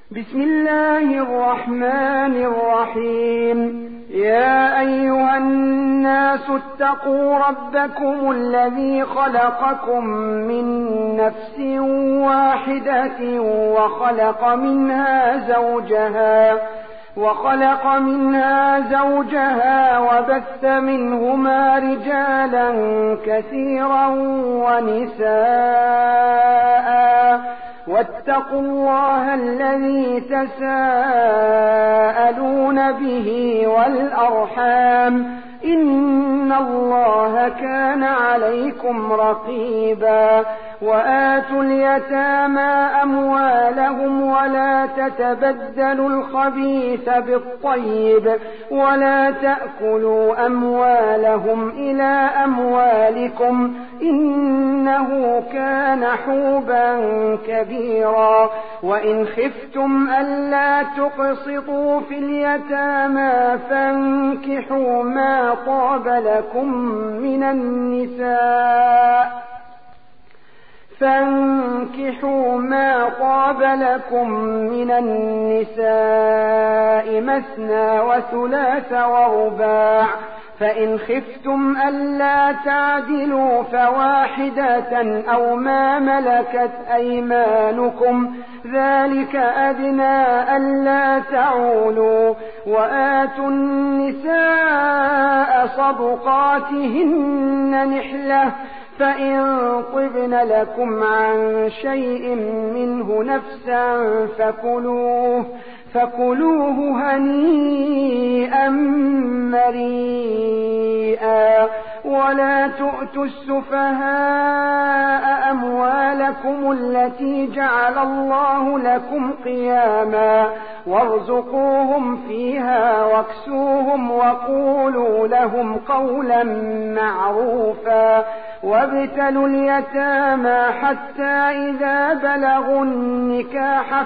بسم الله الرحمن الرحيم. يا أيها الناس اتقوا ربكم الذي خلقكم من نفس واحدة وخلق منها زوجها وبث منهما رجالا كثيرا ونساء واتقوا الله الذي تساءلون به والأرحام إن الله كان عليكم رقيبا. وآتوا اليتامى أموالهم ولا تتبدلوا الخبيث بالطيب ولا تأكلوا أموالهم إلى أموالكم إنه كان حوبا كبيرا. وإن خفتم ألا تقسطوا في اليتامى فانكحوا ما طاب لكم من النساء مثنى وثلاث ورباع. فإن خفتم ألا تعدلوا فواحدة أو ما ملكت أيمانكم ذلك أدنى ألا تعولوا. وآتوا النساء صدقاتهن نحلة فإن طبن لكم عن شيء منه نفسا فكلوه هنيئا مريئا. ولا تؤتوا السفهاء أموالكم التي جعل الله لكم قياما وارزقوهم فيها واكسوهم وقولوا لهم قولا معروفا. وابتلوا اليتامى حتى إذا بلغوا النكاح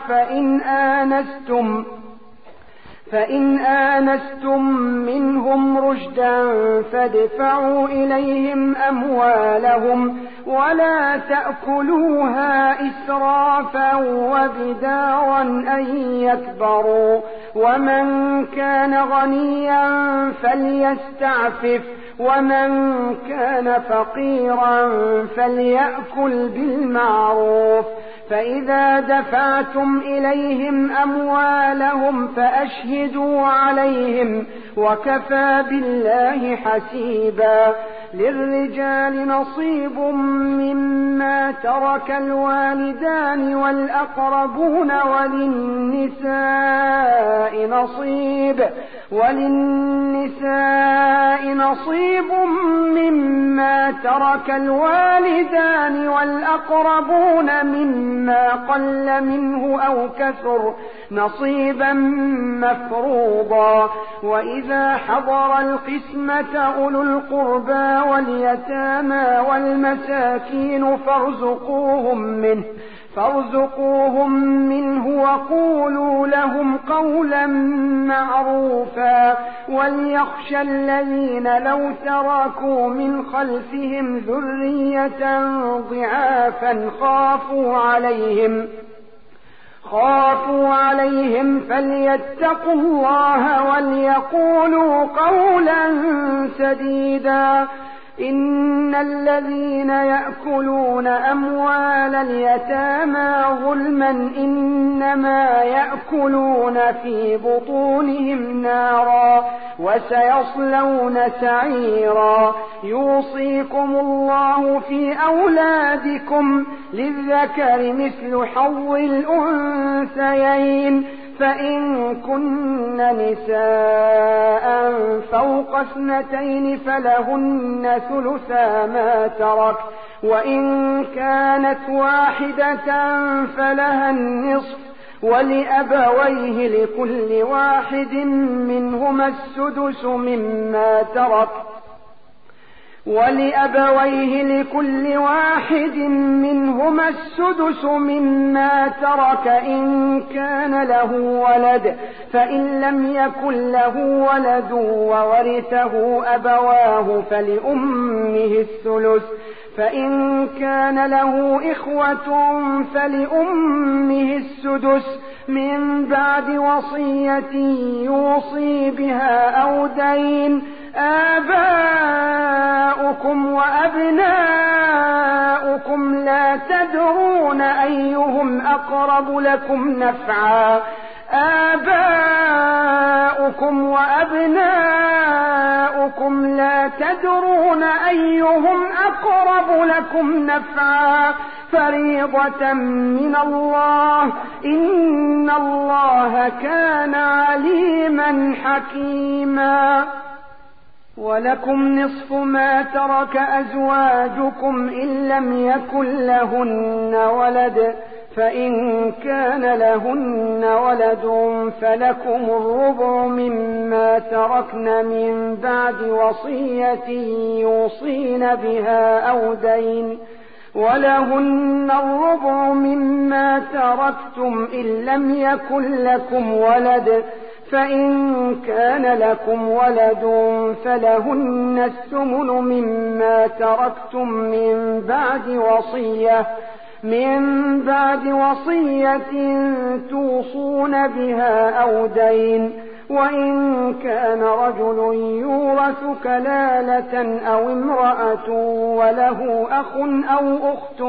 فإن آنستم منهم رشدا فادفعوا إليهم أموالهم ولا تأكلوها إسرافا وبدارا أن يكبروا. ومن كان غنيا فليستعفف ومن كان فقيرا فليأكل بالمعروف. فإذا دفعتم إليهم أموالهم فأشهدوا عليهم وكفى بالله حسيبا. للرجال نصيب مما ترك الوالدان والأقربون وللنساء نصيب مما ترك الوالدان والأقربون مما قل منه أو كثر نصيبا مفروضا. وإذا حضر القسمة أولو القربى واليتامى والمساكين فارزقوهم منه وقولوا لهم قولا معروفا. وليخشى الذين لو تركوا من خلفهم ذرية ضعافا خافوا عليهم فليتقوا الله وليقولوا قولا سديدا. إن الذين يأكلون أموال اليتامى ظلما إنما يأكلون في بطونهم نارا وسيصلون سعيرا. يوصيكم الله في أولادكم للذكر مثل حظ الأنثيين. فإن كن نساء فوق 2 فلهن ثلثا ما ترك وإن كانت واحدة فلها النصف ولأبويه لكل واحد منهما السدس مما ترك إن كان له ولد. فإن لم يكن له ولد وورثه أبواه فلأمه الثلث فإن كان له إخوة فلأمه السدس من بعد وصية يوصي بها أو دين. آباؤكم وأبناؤكم لا تدرون أيهم أقرب لكم نفعا آباؤكم وأبناؤكم لا تدرون أيهم أقرب لكم نفعا فريضة من الله إن الله كان عليما حكيما. ولكم نصف ما ترك أزواجكم إن لم يكن لهن ولد فإن كان لهن ولد فلكم الربع مما تركن من بعد وصية يوصين بها أو دين ولهن الربع مما تركتم إن لم يكن لكم ولد فإن كان لكم ولد فلهن الثمن مما تركتم من بعد وصية توصون بها أو دين. وإن كان رجل يورث كلالة أو امرأة وله أخ أو أخت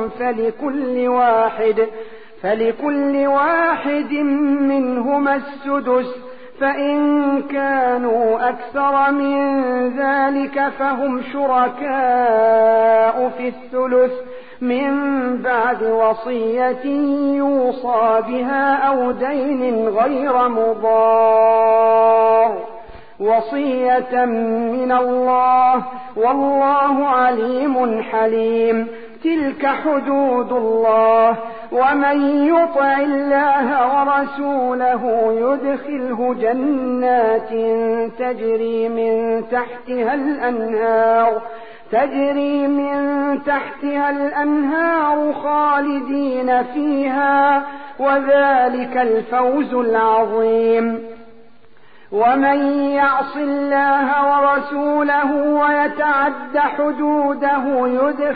فلكل واحد منهما السدس فإن كانوا أكثر من ذلك فهم شركاء في الثلث من بعد وصية يوصى بها أو دين غير مضار وصية من الله والله عليم حليم. تلك حدود الله ومن يطع الله ورسوله يدخله جنات تجري من تحتها الأنهار خالدين فيها وذلك الفوز العظيم. ومن يعص الله ورسوله ويتعد حدوده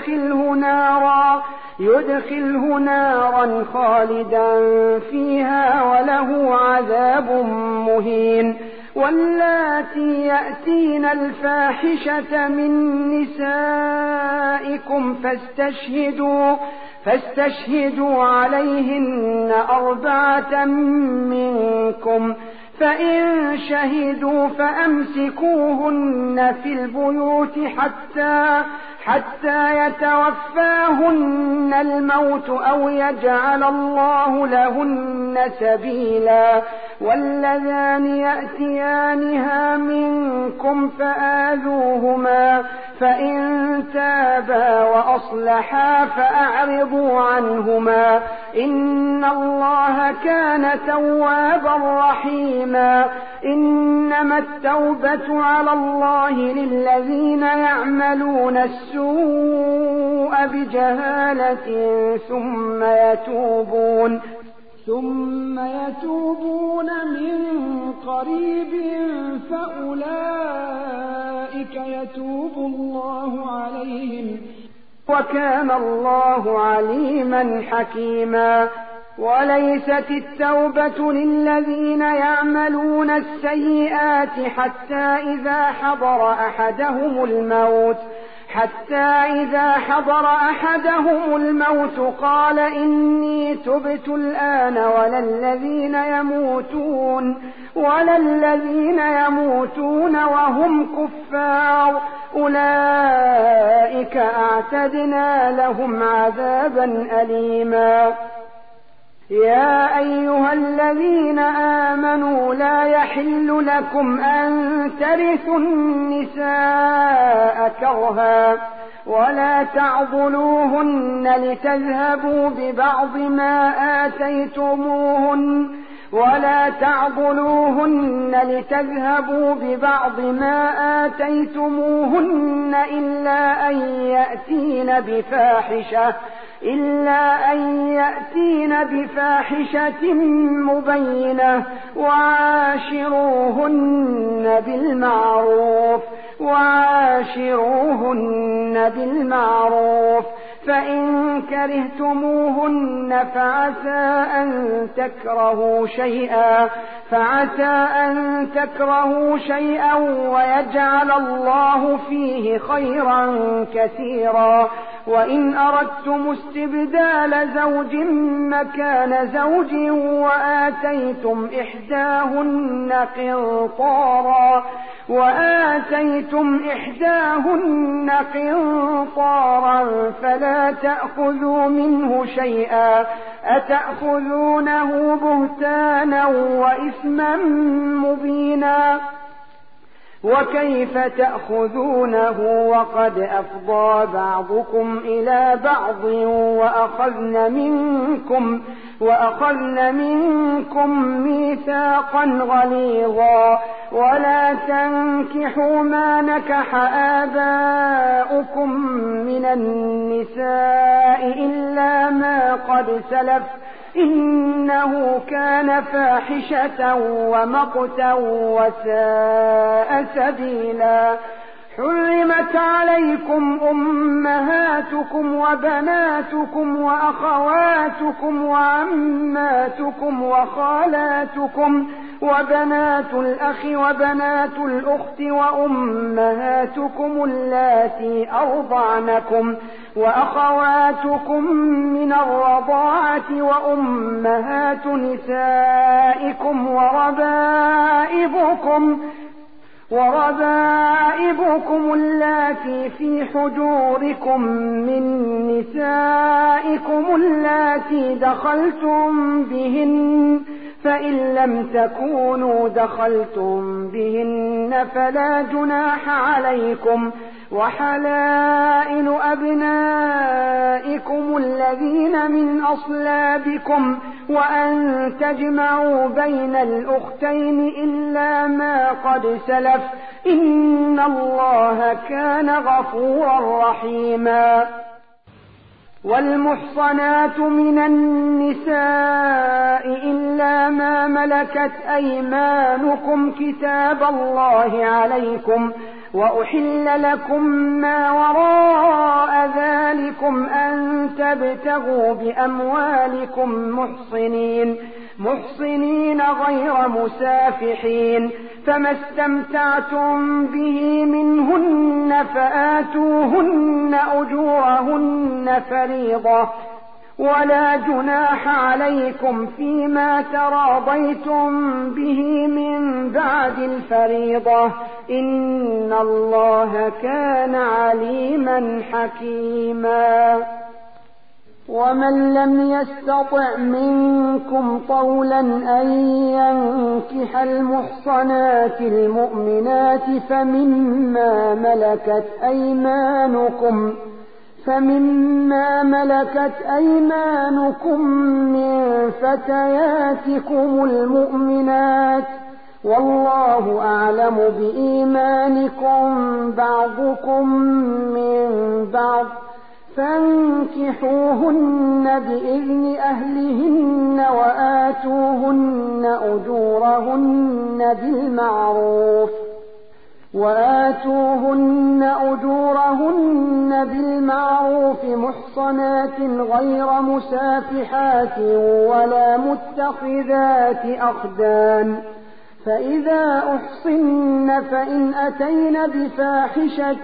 يدخله نارا خالدا فيها وله عذاب مهين. واللاتي يأتين الفاحشة من نسائكم فاستشهدوا عليهن 4 منكم فإن شهدوا فأمسكوهن في البيوت حتى يتوفاهن الموت أو يجعل الله لهن سبيلا. واللذان يأتيانها منكم فآذوهما فإن تابا وأصلحا فأعرضوا عنهما إن الله كان توابا رحيما. إنما التوبة على الله للذين يعملون السوء بجهالة ثم يتوبون من قريب فأولئك يتوب الله عليهم وكان الله عليما حكيما. وليست التوبة للذين يعملون السيئات حتى إذا حضر أحدهم الموت قال إني تبت الآن ولا الذين يموتون وهم كفار أولئك أعتدنا لهم عذابا أليما. يا أيها الذين آمنوا لا يحل لكم أن ترثوا النساء كرها ولا تعضلوهن لتذهبوا ببعض ما آتيتموهن إلا أن يأتين بفاحشة مبينة وعاشروهن بالمعروف وعاشروهن بالمعروف، فإن كرهتموهن فعسى أن تكرهوا شيئا ويجعل الله فيه خيرا كثيرا. وإن أردتم استبدال زوج مكان زوج وآتيتم إحداهن قنطارا فلا تأخذوا منه شيئا، أتأخذونه بهتانا وإثما مبينا، وكيف تأخذونه وقد أفضى بعضكم إلى بعض وأخذن منكم ميثاقا غليظا. ولا تنكحوا ما نكح آباؤكم من النساء إلا ما قد سلف، إنه كان فاحشة ومقتا وساء سبيلا. حرمت عليكم أمهاتكم وبناتكم وأخواتكم وعماتكم وخالاتكم وبنات الأخ وبنات الأخت وأمهاتكم اللاتي أرضعنكم وأخواتكم من الرضاعة وأمهات نسائكم وربائبكم اللاتي في حجوركم من نسائكم اللاتي دخلتم بهن، فإن لم تكونوا دخلتم بهن فلا جناح عليكم. وحلائل أبنائكم الذين من أصلابكم، وأن تجمعوا بين الأختين إلا ما قد سلف، إن الله كان غفورا رحيما. والمحصنات من النساء إلا ما ملكت أيمانكم كتاب الله عليكم، وأحل لكم ما وراء ذلكم أن تبتغوا بأموالكم محصنين غير مسافحين، فما استمتعتم به منهن فآتوهن أجورهن فريضة، ولا جناح عليكم فيما تراضيتم به من بعد الفريضة، إن الله كان عليما حكيما. ومن لم يستطع منكم طولا أن ينكح المحصنات المؤمنات فمما ملكت أيمانكم من فتياتكم المؤمنات، والله أعلم بإيمانكم بعضكم من بعض، فانكحوهن بإذن أهلهن وآتوهن أجورهن بالمعروف محصنات غير مسافحات ولا متخذات أخدان، فإذا أحصن فإن أتين بفاحشة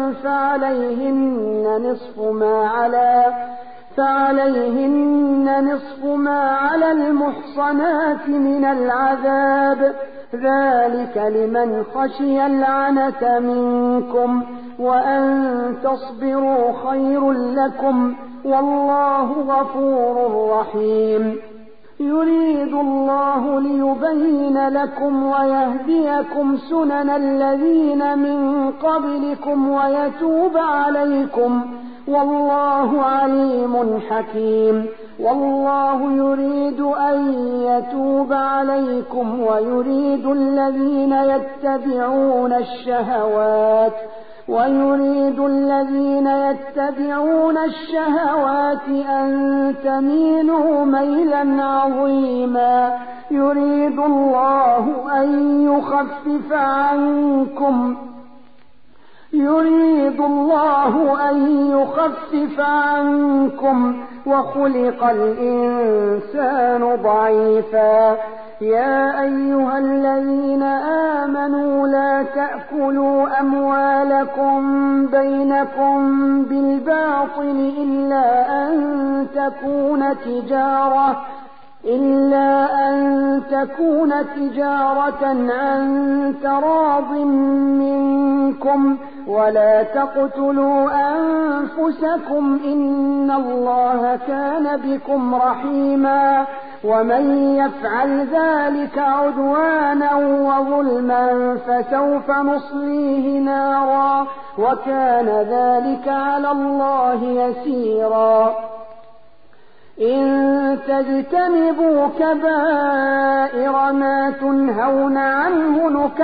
فعليهن نصف ما على المحصنات من العذاب، ذلك لمن خشي العنة منكم، وأن تصبروا خير لكم، والله غفور رحيم. يريد الله ليبين لكم ويهديكم سنن الذين من قبلكم ويتوب عليكم، والله عليم حكيم. والله يريد أن يتوب عليكم ويريد الذين يتبعون الشهوات أن تميلوا ميلا عظيما. يريد الله أن يخفف عنكم يريد الله أن يخفف عنكم وخلق الإنسان ضعيفا. يا أيها الذين آمنوا لا تأكلوا أموالكم بينكم بالباطل إلا أن تكون تجارة عن تراض منكم ولا تقتلوا أنفسكم إن الله كان بكم رحيما. ومن يفعل ذلك عدوانا وظلما فسوف نصليه نارا وكان ذلك على الله يسيرا. إن تجتنبوا كبائر ما تنهون عنه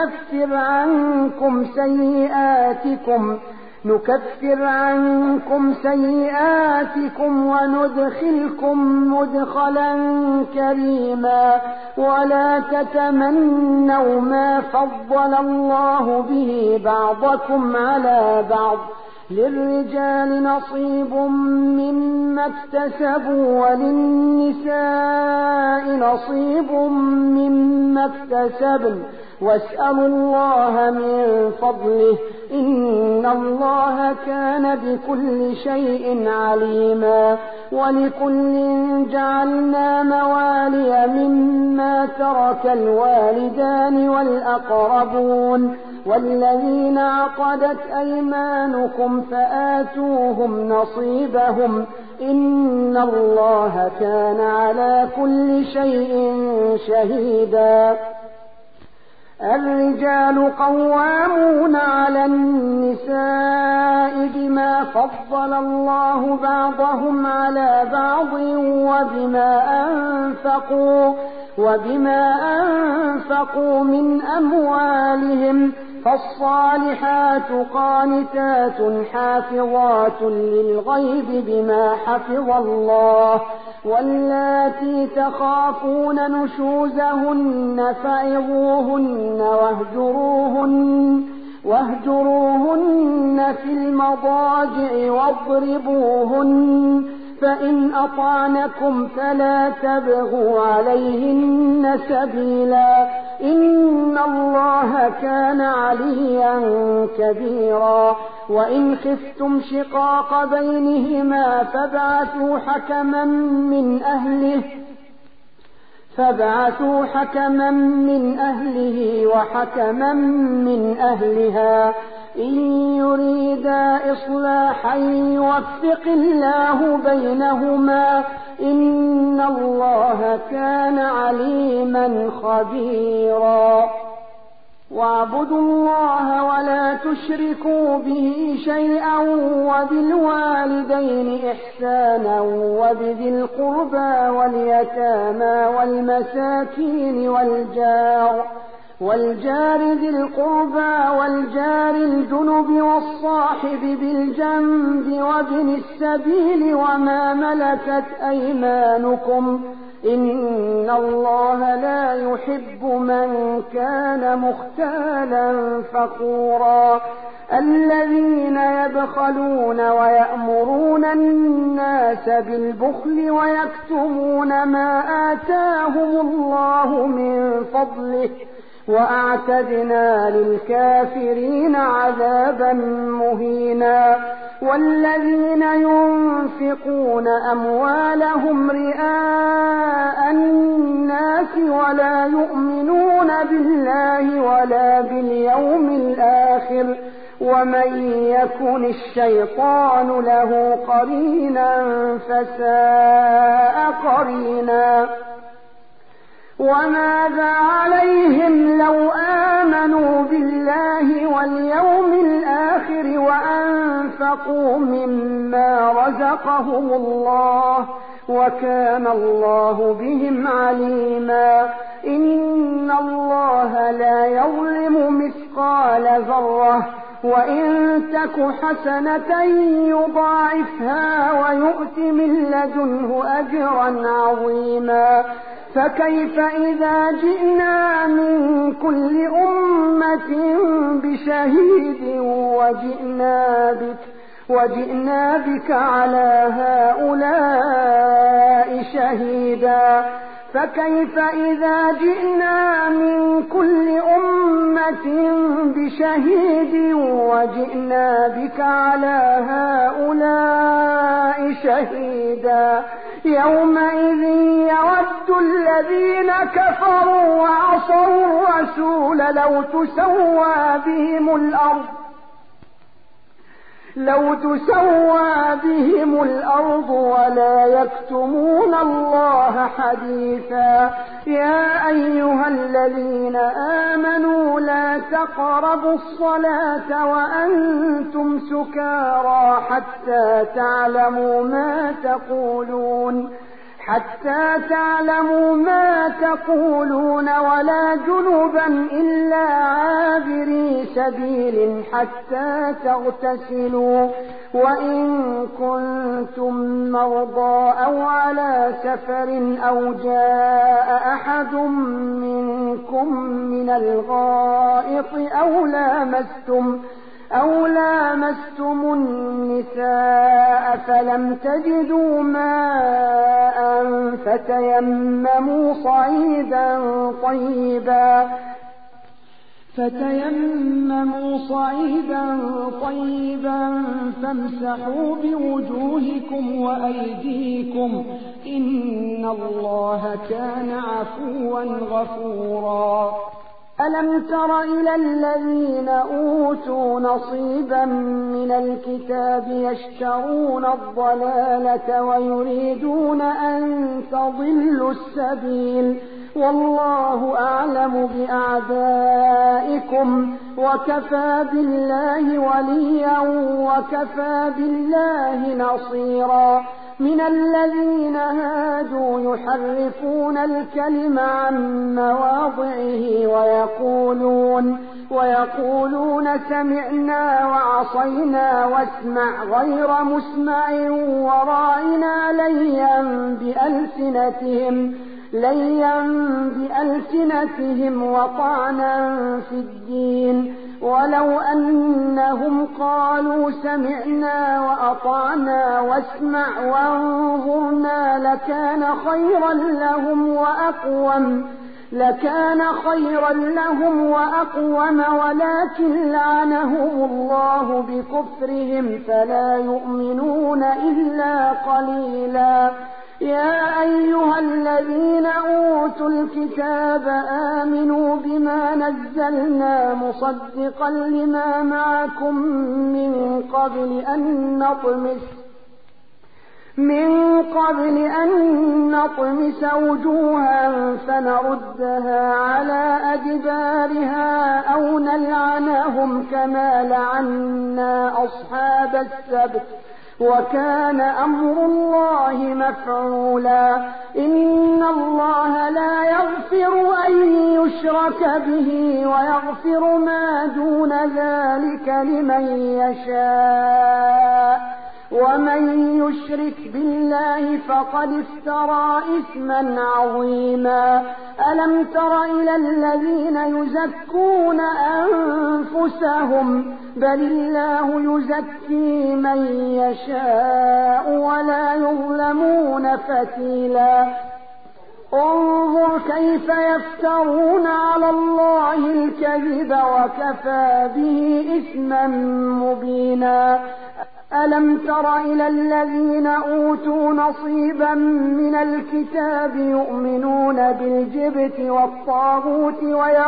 نكفر عنكم سيئاتكم وندخلكم مدخلا كريما. ولا تتمنوا ما فضل الله به بعضكم على بعض للرجال نصيب مما اكتسبوا وللنساء نصيب مما اكتسبن واسألوا الله من فضله إن الله كان بكل شيء عليما. ولكل جعلنا موالي مما ترك الوالدان والأقربون والذين عقدت أيمانكم فآتوهم نصيبهم إن الله كان على كل شيء شهيدا. الرجال قوامون على النساء بما فضل الله بعضهم على بعض وبما أنفقوا من أموالهم فالصالحات قانتات حافظات للغيب بما حفظ الله. واللاتي تخافون نشوزهن فعظوهن واهجروهن في المضاجع واضربوهن فإن أطعنكم فلا تبغوا عليهن سبيلا إن الله كان عليا كبيرا. وإن خفتم شقاق بينهما فابعثوا حكما من أهله وحكما من أهلها إن يريدا إصلاحا يوفق الله بينهما إن الله كان عليما خبيرا. واعبدوا الله ولا تشركوا به شيئا وبالوالدين إحسانا وبذي القربى واليتامى والمساكين والجار ذي القربى والجار الجنب والصاحب بالجنب وابن السبيل وما ملكت أيمانكم إن الله لا يحب من كان مختالا فخورا. الذين يبخلون ويأمرون الناس بالبخل ويكتمون ما آتاهم الله من فضله وأعتدنا للكافرين عذابا مهينا. والذين ينفقون أموالهم رئاء الناس ولا يؤمنون بالله ولا باليوم الآخر ومن يكن الشيطان له قرينا فساء قرينا. وماذا عليهم لو آمنوا بالله واليوم الآخر وأنفقوا مما رزقهم الله وكان الله بهم عليما. إن الله لا يظلم مثقال ذرة وإن تك حسنة يضاعفها ويؤت من لدنه أجرا عظيما. فكيف إذا جئنا من كل أمة بشهيد وجئنا بك على هؤلاء شهيدا فكيف إذا جئنا من كل أمة بشهيد وجئنا بك على هؤلاء شهيدا يومئذ يود الذين كفروا وعصوا الرسول لو تسوى بهم الأرض ولا يكتمون الله حديثا يا أيها الذين آمنوا لا تقربوا الصلاة وأنتم سكارى حتى تعلموا ما تقولون ولا جنبا إلا عابري سبيل حتى تغتسلوا وإن كنتم مرضى أو على سفر أو جاء أحد منكم من الغائط أو لامستم النساء فلم تجدوا ماء فتيمموا صعيدا طيبا فامسحوا بوجوهكم وأيديكم إن الله كان عفوا غفورا ألم تر إلى الذين أوتوا نصيبا من الكتاب يشترون الضلالة ويريدون أن تضلوا السبيل والله أعلم بأعدائكم وكفى بالله وليا وكفى بالله نصيرا من الذين هادوا يحرفون الكلم عن مواضعه ويقولون سمعنا وعصينا واسمع غير مسمع وراعنا ليا بألسنتهم وطعنا في الدين ولو أنهم قالوا سمعنا وأطعنا واسمع وانظرنا لكان خيرا لهم وأقوم ولكن لعنهم الله بكفرهم فلا يؤمنون إلا قليلا يا أيها الذين أوتوا الكتاب آمنوا بما نزلنا مصدقا لما معكم من قبل أن نطمس وجوها فنردها على أدبارها أو نلعنهم كما لعنا أصحاب السبت وكان أمر الله مفعولا إن الله لا يغفر أن يشرك به ويغفر ما دون ذلك لمن يشاء ومن يشرك بالله فقد افترى إثما عظيما ألم تر إلى الذين يزكون أنفسهم بل الله يزكي من يشاء ولا يظلمون فتيلا انظر كيف يفترون على الله الكذب وكفى به إثما مبينا ألم تر إلى الذين أوتوا نصيبا من الكتاب يؤمنون بالجبت والطاغوت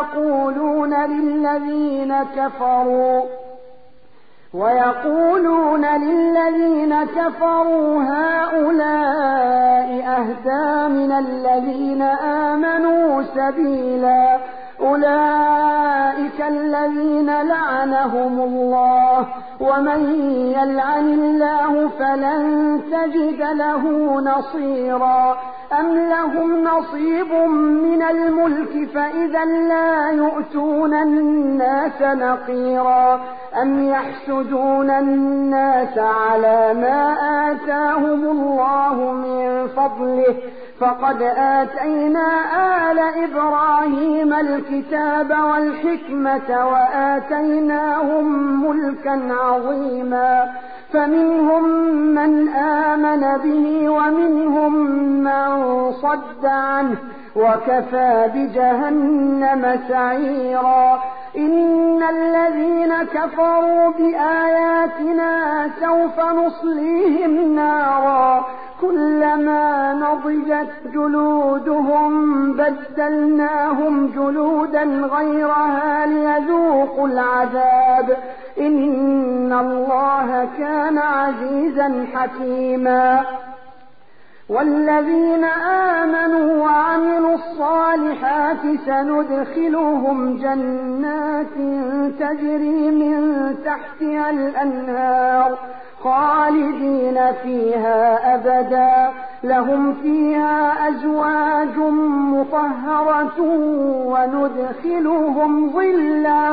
ويقولون للذين كفروا هؤلاء أهدى من الذين آمنوا سبيلا أولئك الذين لعنهم الله ومن يلعن الله فلن تجد له نصيرا أم لهم نصيب من الملك فإذا لا يؤتون الناس نقيرا أم يحسدون الناس على ما آتاهم الله من فضله فقد آتينا آل إبراهيم الكتاب والحكمة وآتيناهم ملكا عظيما فمنهم من آمن به ومنهم من صد عنه وكفى بجهنم سعيرا إن الذين كفروا بآياتنا سوف نصليهم نارا كلما نضجت جلودهم بدلناهم جلودا غيرها ليذوقوا العذاب إن الله كان عزيزا حكيما والذين آمنوا وعملوا الصالحات سندخلهم جنات تجري من تحتها الأنهار خالدين فيها أبدا لهم فيها أزواج مطهرة وندخلهم ظلا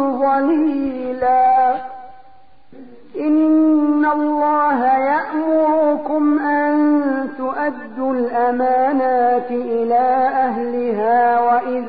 ظليلا إن الله يأمركم أن تؤدوا الأمانات إلى أهلها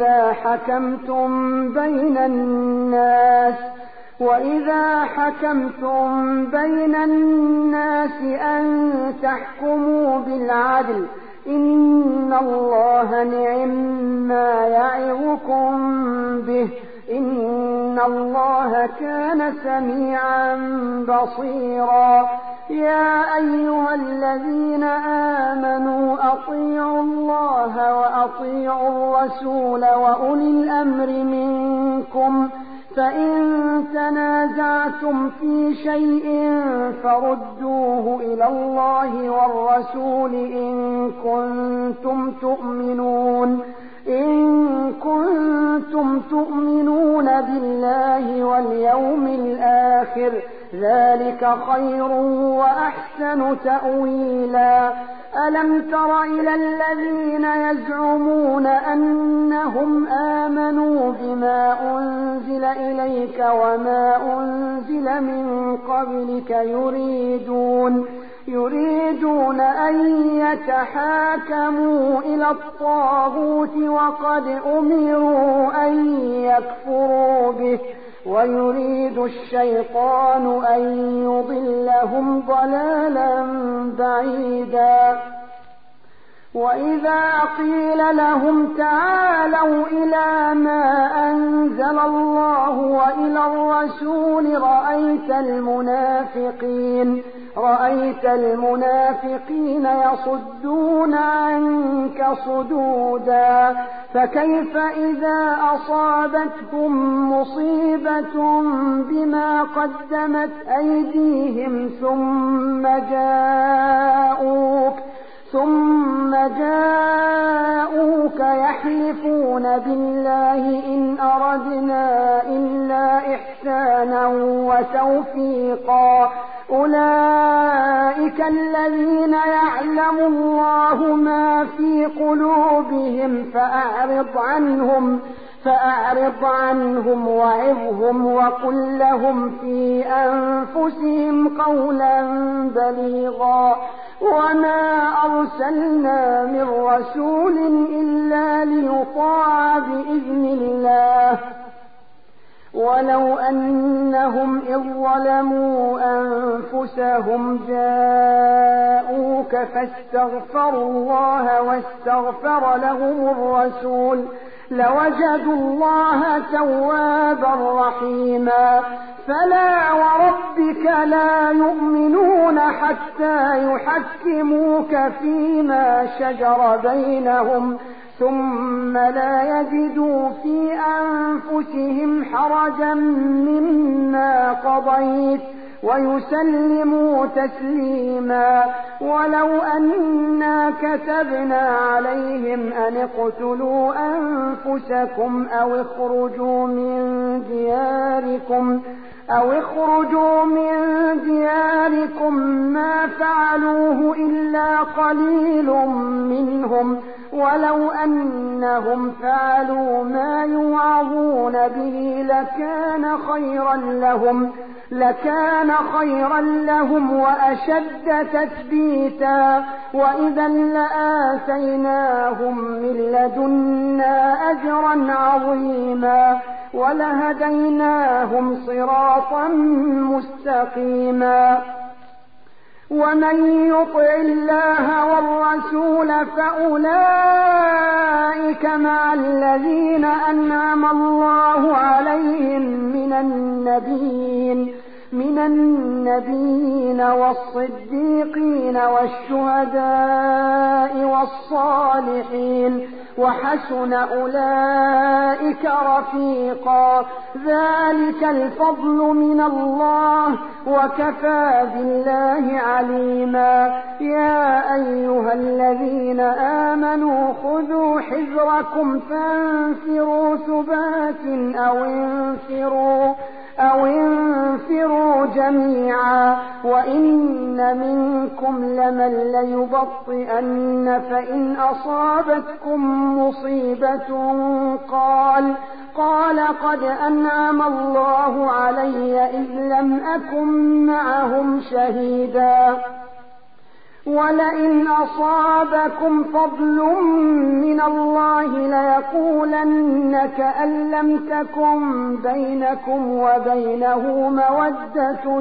وإذا حكمتم بين الناس أن تحكموا بالعدل إن الله نعما يعظكم به إن الله كان سميعا بصيرا يا أيها الذين آمنوا أطيعوا الله وأطيعوا الرسول وأولي الأمر منكم فإن تنازعتم في شيء فردوه إلى الله والرسول إن كنتم تؤمنون بالله واليوم الآخر ذلك خير وأحسن تأويلا ألم تر إلى الذين يزعمون أنهم آمنوا بما أنزل إليك وما أنزل من قبلك يريدون أن يتحاكموا إلى الطاغوت وقد أمروا أن يكفروا به ويريد الشيطان أن يضلهم ضلالا بعيدا وإذا قيل لهم تعالوا إلى ما أنزل الله وإلى الرسول رأيت المنافقين يصدون عنك صدودا فكيف إذا أصابتهم مصيبة بما قدمت أيديهم ثم جاءوك يحلفون بالله إن أردنا إلا إحسانا وتوفيقا أولئك الذين يعلم الله ما في قلوبهم فأعرض عنهم وعظهم وقل لهم في أنفسهم قولا بليغا وما أرسلنا من رسول إلا ليطاع بإذن الله ولو أنهم إذ ظلموا أنفسهم جاءوك فاستغفروا الله واستغفر لهم الرسول لوجدوا الله توابا رحيما فلا وربك لا يؤمنون حتى يحكموك فيما شجر بينهم ثم لا يجدوا في أنفسهم حرجا مما قضيت ويسلموا تسليما ولو أنا كتبنا عليهم أن اقتلوا أنفسكم أو اخرجوا من دياركم ما فعلوه إلا قليل منهم ولو أنهم فعلوا ما يوعظون به لكان خيرا لهم لكان خيرا لهم وأشد تثبيتا وإذا لآتيناهم من لدنا أجرا عظيما ولهديناهم صراطا مستقيما ومن يطع الله والرسول فأولئك مع الذين أنعم الله عليهم من النبيين والصديقين والشهداء والصالحين وحسن أولئك رفيقا ذلك الفضل من الله وكفى بالله عليما يا أيها الذين آمنوا خذوا حذركم فانفروا ثبات أو انفروا جميعا وإن منكم لمن ليبطئن فإن أصابتكم مصيبة قال قد أنعم الله علي إذ لم أكن معهم شهيدا ولئن أصابكم فضل من الله ليقولن كأن لم تكن بينكم وبينه مودة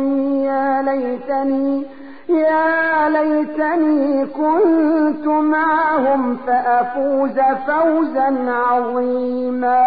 يا ليتني كنت معهم فأفوز فوزا عظيما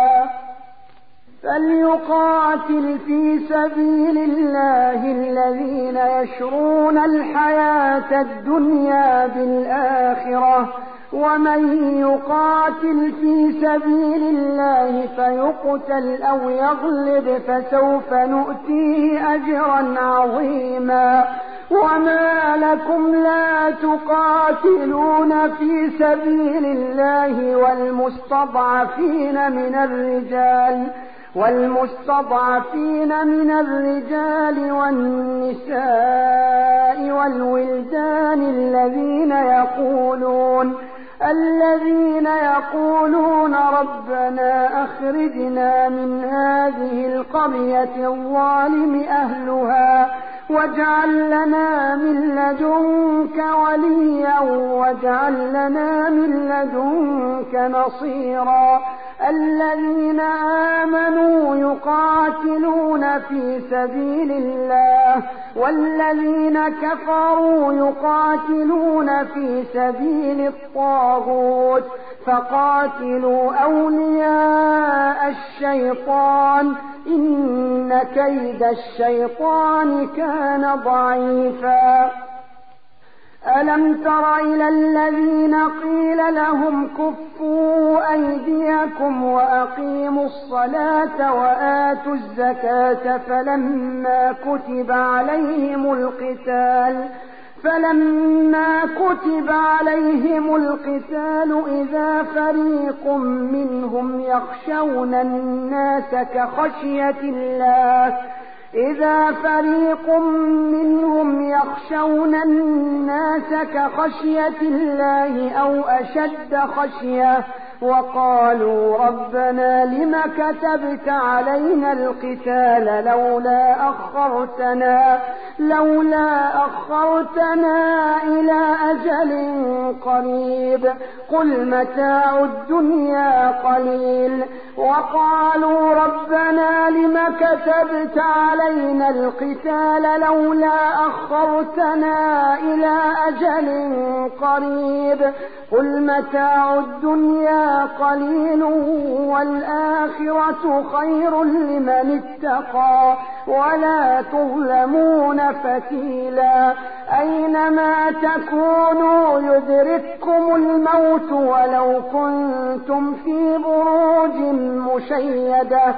فليقاتل في سبيل الله الذين يشرون الحياة الدنيا بالآخرة ومن يقاتل في سبيل الله فيقتل أو يغلب فسوف نؤتيه أجرا عظيما وما لكم لا تقاتلون في سبيل الله والمستضعفين من الرجال والنساء والولدان الذين يقولون ربنا أخرجنا من هذه القرية الظالم أهلها واجعل لنا من لدنك وليا واجعل لنا من لدنك نصيرا الذين آمنوا يقاتلون في سبيل الله والذين كفروا يقاتلون في سبيل الطاغوت فقاتلوا أولياء الشيطان إن كيد الشيطان كان ضعيفا ألم تر إلى الذين قيل لهم كفوا أيديكم وأقيموا الصلاة وآتوا الزكاة فلما كتب عليهم القتال إذا فريق منهم يخشون الناس كخشية الله أو أشد خشية وقالوا ربنا لم كتبت علينا القتال لولا أخرتنا إلى أجل قريب قل متاع الدنيا قليل وقالوا ربنا لم كتبت علينا القتال لولا أخرتنا إلى أجل قريب قل متاع الدنيا قليل والآخرة خير لمن اتقى ولا تظلمون فتيلا أينما تكونوا يدرككم الموت ولو كنتم في بروج مشيدة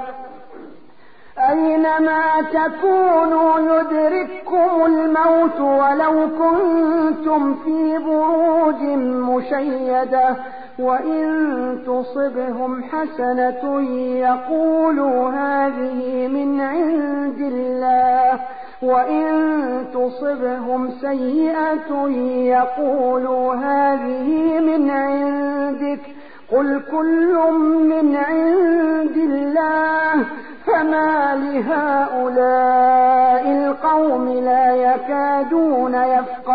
وإن تصبهم حسنة يقولوا هذه من عند الله وإن تصبهم سيئة يقولوا هذه من عندك قل كل من عند الله فما لهؤلاء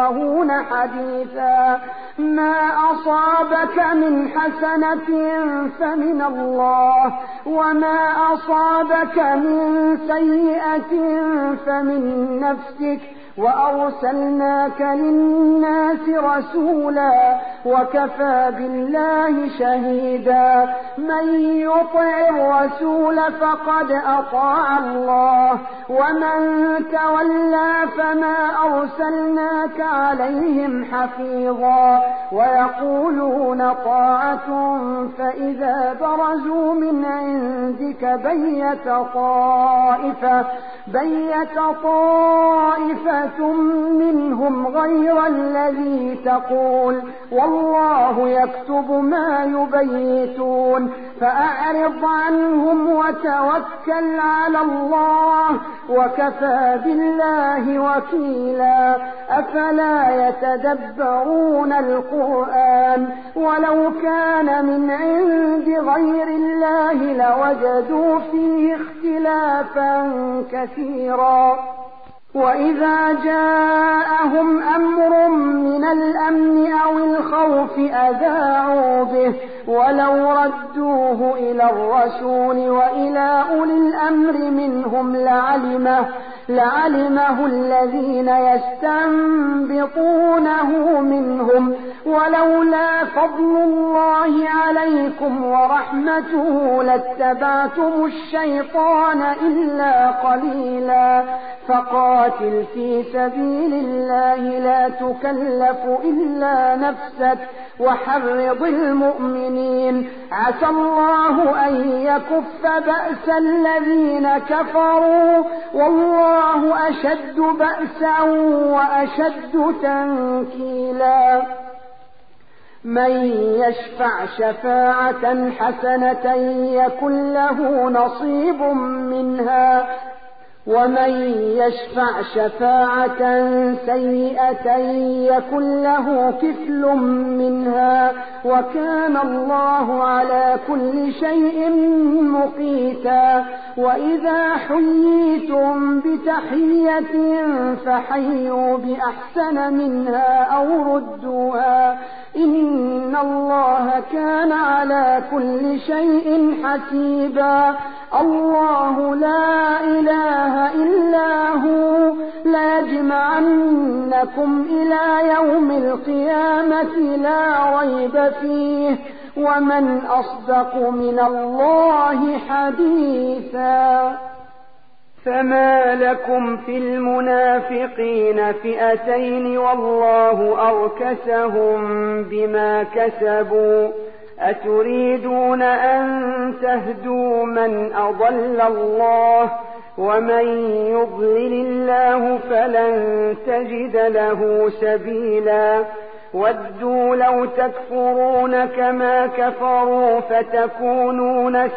يفقهون حديثا. ما أصابك من حسنة فمن الله، وما أصابك من سيئة فمن نفسك، وأرسلناك للناس رسولا وكفى بالله شهيدا. من يطع الرسول فقد أطاع الله، ومن تولى فما أرسلناك عليهم حفيظا. ويقولون طاعة فإذا برزوا من عندك بيت طائفة منهم غير الذي تقول، والله يكتب ما يبيتون. فأعرض عنهم وتوكل على الله، وكفى بالله وكيلا. أفلا يتدبرون القرآن؟ ولو كان من عند غير الله لوجدوا فيه اختلافا كثيرا. وإذا جاءهم أمر من الأمن أو الخوف أذاعوا به، ولو ردوه إلى الرسول وإلى أولي الأمر منهم لعلمه الذين يستنبطونه منهم. ولولا فضل الله عليكم ورحمته لاتبعتم الشيطان إلا قليلا. فقاتل في سبيل الله لا تكلف إلا نفسك، وحرض المؤمنين. عسى الله أن يكف بأس الذين كفروا، والله أشد بأسا وأشد تنكيلا. من يشفع شفاعة حسنة يكن له نصيب منها، ومن يشفع شفاعة سيئة يكن له كفل منها، وكان الله على كل شيء مقيتا. وإذا حييتم بتحية فحيوا بأحسن منها أو ردوها، إن الله كان على كل شيء حسيبا. الله لا إله إلا هو ليجمعنكم إلى يوم القيامة لا ريب فيه، ومن أصدق من الله حديثا. فما لكم في المنافقين فئتين والله أركسهم بما كسبوا، أتريدون أن تهدوا من أضل الله، ومن يضلل الله فلن تجد له سبيلا. ودوا لو تكفرون كما كفروا فتكونون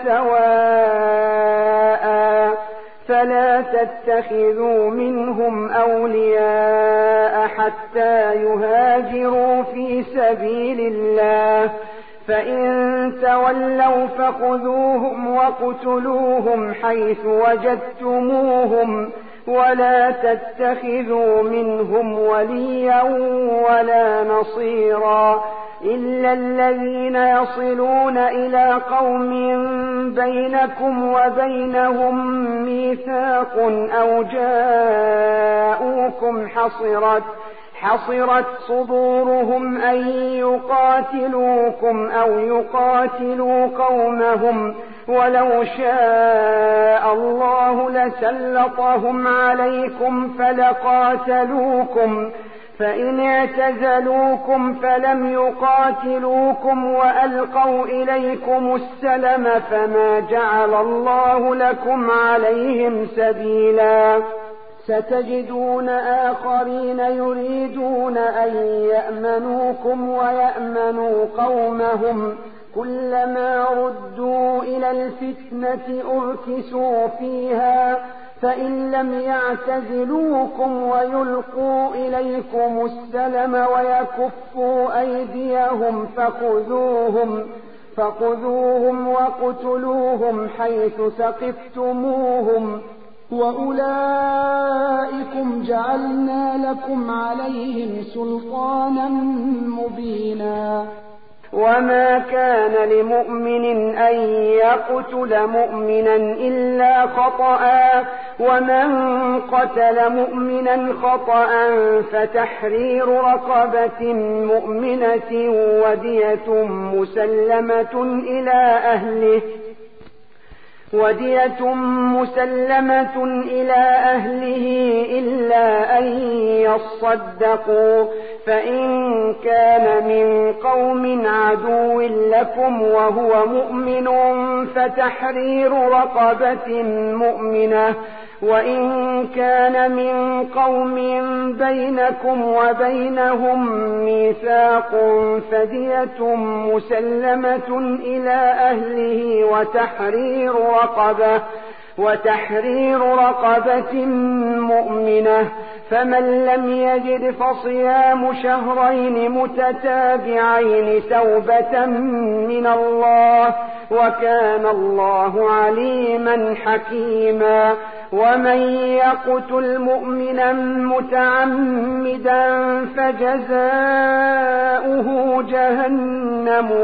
سواء، فلا تتخذوا منهم أولياء حتى يهاجروا في سبيل الله، فإن تولوا فخذوهم وقتلوهم حيث وجدتموهم، ولا تتخذوا منهم وليا ولا نصيرا، إلا الذين يصلون إلى قوم بينكم وبينهم ميثاق أو جاءوكم حصرت صدورهم أن يقاتلوكم أو يقاتلوا قومهم، ولو شاء الله لسلطهم عليكم فلقاتلوكم، فإن اعتزلوكم فلم يقاتلوكم وألقوا إليكم السلم فما جعل الله لكم عليهم سبيلا. ستجدون آخرين يريدون أن يأمنوكم ويأمنوا قومهم، كلما ردوا إلى الفتنة أركسوا فيها، فإن لم يعتزلوكم ويلقوا إليكم السلم ويكفوا أيديهم فخذوهم وقتلوهم حيث ثقفتموهم، وأولئكم جعلنا لكم عليهم سلطانا مبينا. وما كان لمؤمن أن يقتل مؤمنا إلا خطأ، ومن قتل مؤمنا خطأ فتحرير رقبة مؤمنة ودية مسلمة إلى أهله إلا أن يصدقوا، فإن كان من قوم عدو لكم وهو مؤمن فتحرير رقبة مؤمنة، وإن كان من قوم بينكم وبينهم ميثاق فدية مسلمة إلى أهله وتحرير رقبة مؤمنة، فمن لم يجد فصيام شهرين متتابعين توبة من الله، وكان الله عليما حكيما. ومن يقتل مؤمنا متعمدا فجزاؤه جهنم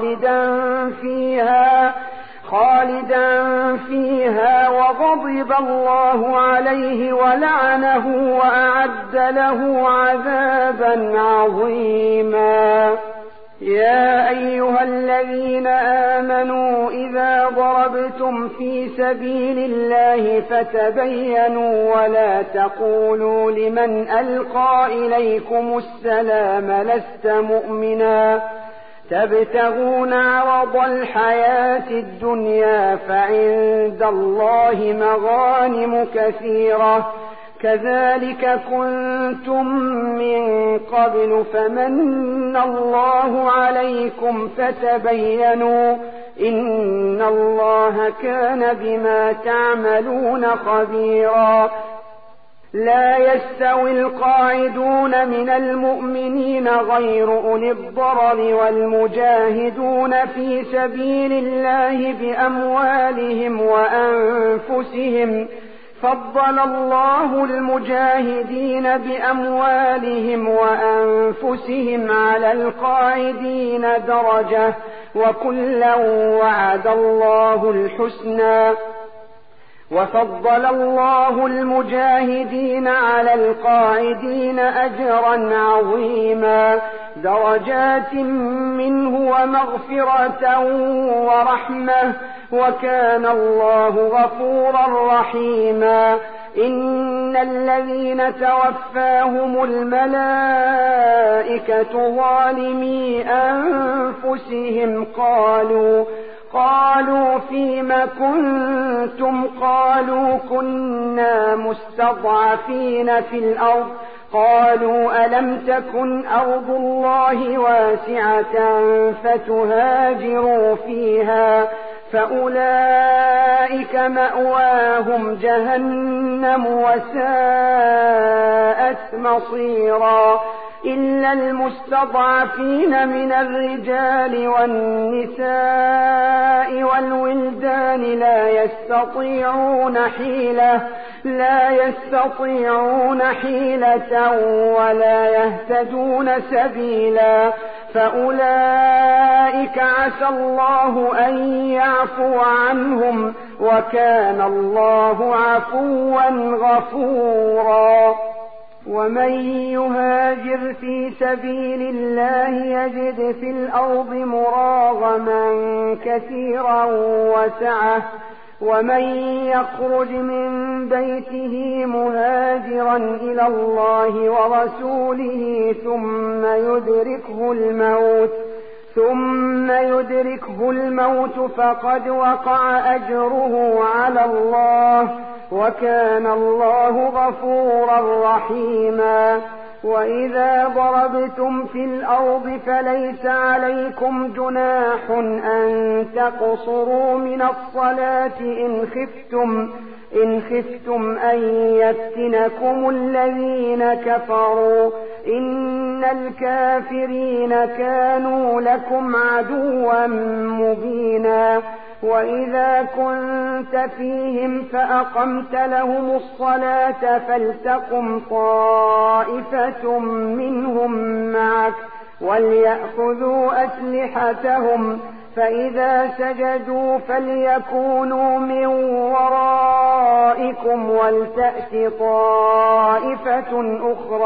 خالدا فيها وغضب الله عليه ولعنه وأعد له عذابا عظيما. يا أيها الذين آمنوا إذا ضربتم في سبيل الله فتبينوا ولا تقولوا لمن ألقى إليكم السلام لست مؤمنا تبتغون عرض الحياة الدنيا فعند الله مغانم كثيرة كذلك كنتم من قبل فمن الله عليكم فتبينوا إن الله كان بما تعملون خبيرا. لا يستوي القاعدون من المؤمنين غير أولي الضرر والمجاهدون في سبيل الله بأموالهم وأنفسهم، فضل الله المجاهدين بأموالهم وأنفسهم على القاعدين درجة، وكلا وعد الله الحسنى، وفضل الله المجاهدين على القاعدين أجرا عظيما، درجات منه ومغفرة ورحمة، وكان الله غفورا رحيما. إن الذين توفاهم الملائكة ظالمي أنفسهم قالوا فيم كنتم؟ قالوا كنا مستضعفين في الأرض. قالوا ألم تكن أرض الله واسعة فتهاجروا فيها، فأولئك مأواهم جهنم وساءت مصيرا. إلا المستضعفين من الرجال والنساء والولدان لا يستطيعون حيلة ولا يهتدون سبيلا، فأولئك عسى الله أن يعفو عنهم، وكان الله عفوا غفورا. ومن يهاجر في سبيل الله يجد في الأرض مراغما كثيرا وسعة، ومن يخرج من بيته مهاجرا إلى الله ورسوله ثم يدركه الموت فقد وقع أجره على الله، وكان الله غفورا رحيما. وإذا ضربتم في الأرض فليس عليكم جناح أن تقصروا من الصلاة إن خفتم أن يفتنكم الذين كفروا، إن الكافرين كانوا لكم عدوا مبينا. وإذا كنت فيهم فأقمت لهم الصلاة فلتقم طائفة منهم معك وليأخذوا أسلحتهم، فإذا سجدوا فليكونوا من ورائكم ولتأت طائفة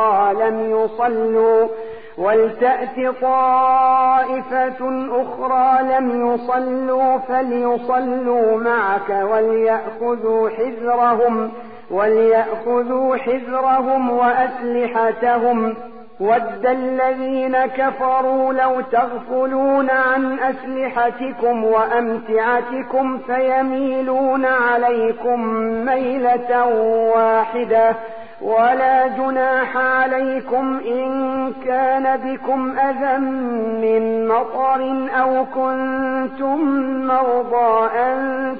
أخرى لم يصلوا فليصلوا معك وليأخذوا حذرهم وأسلحتهم. ود الذين كفروا لو تغفلون عن أسلحتكم وأمتعتكم فيميلون عليكم ميلة واحدة، ولا جناح عليكم إن كان بكم أذى من مطر أو كنتم مرضى أن